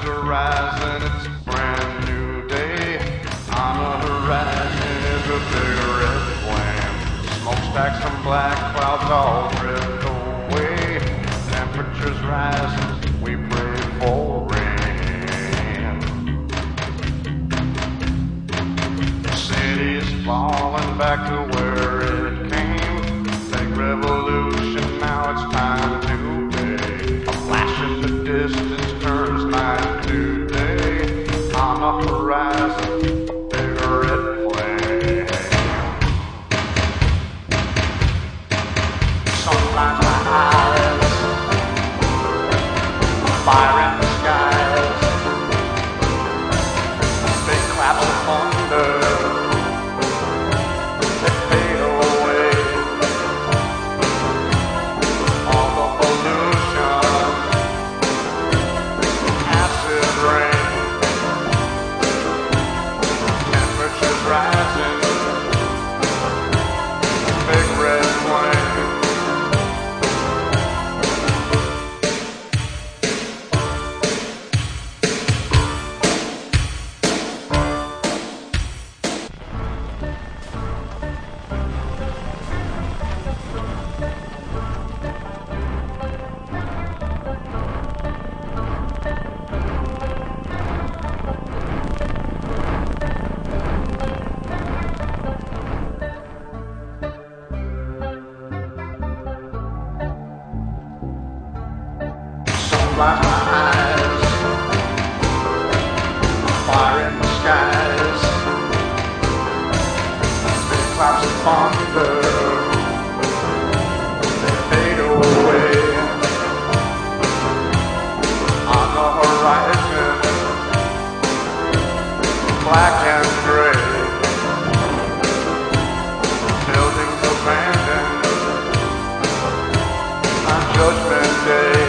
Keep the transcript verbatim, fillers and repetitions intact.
are rising, it's a brand new day. On the horizon is a big red flame. Smokestacks and black clouds all drift away. Temperatures rising, we pray for rain. The city's falling back to where it came. Big revolution, now it's time to pay. A flash in the distance turns night to day. On the horizon, big red flame. Sunlight my eyes, fire in the skies, big claps of thunder, they fade away. All the pollution, acid rain, temperatures rising, big red flame. Sunlight my eyes, fire in the skies, big clouds of thunder, they fade away. On the horizon, black and gray, buildings abandoned on Judgment Day.